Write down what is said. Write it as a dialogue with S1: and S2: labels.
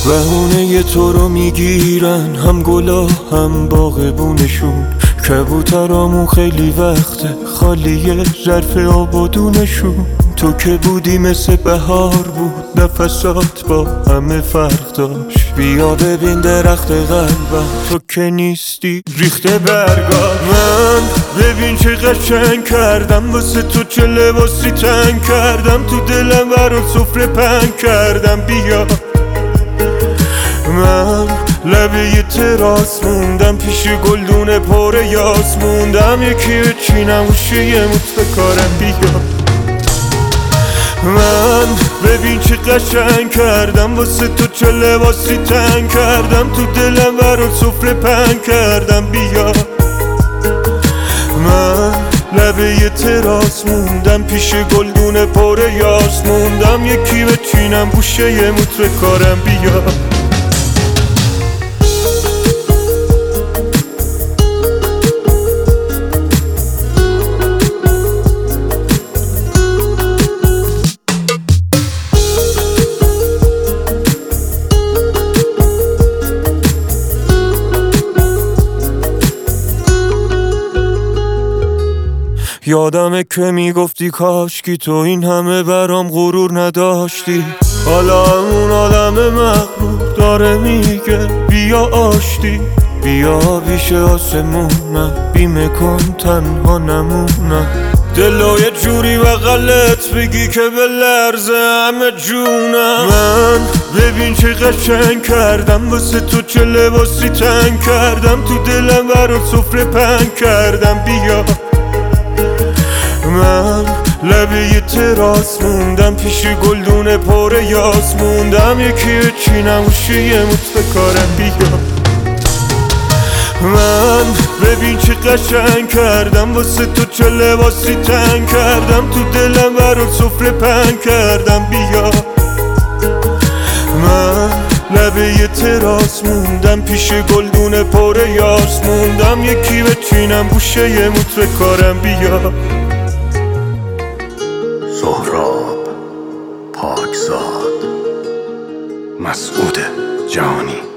S1: بهونه تو رو میگیرن هم گلا هم باغبونشون، کبوترامون خیلی وقته خالیه ظرف آبادونشون. تو که بودی مثل بهار بود، نفسات با همه فرق داشت. بیا ببین درخت قلبم، تو که نیستی ریخته برگا. من ببین چه قشنگ کردم واسه تو، چه لباسی تنگ کردم تو دلم برات سفره پنگ کردم. بیا من لبه تراس موندم، پیش گلدون پر یاس موندم. یکی بچینم گوشه یه موت بکارم. بیا من ببین چه قشنگ کردم واسه تو، چه لباسی تنگ کردم تو دلم برات سفره پنگ کردم. بیا من لبه تراس موندم، پیش گلدون پر یاس موندم. یکی بچینم گوشه یه موت بکارم. بیا یادمه که میگفتی کاشکی تو این همه برام غرور نداشتی. حالا اون آدم مغرور داره میگه بیا آشتی. بیا پیش آسمونم، بیمه کن تنها نمونم. دلو یه جوری بغلت بگی که به لرزه همه جونم. من ببین چه قشنگ کردم واسه تو، چه لباسی تنگ کردم تو دلم برات سفره پنگ کردم. بیا من لبه تراس موندم، پیش گلدون پر یاس موندم. یکی بچینم گوشه یه موت بکارم. بیا من ببین چه قشنگ کردم واسه تو، چه لباسی تنگ کردم تو دلم برات سفره پنگ کردم. بیا من لبه تراس موندم، پیش گلدون پر یاس موندم. یکی بچینم گوشه یه موت بکارم. بیا
S2: سهراب پاکزاد، مسعود جهانی.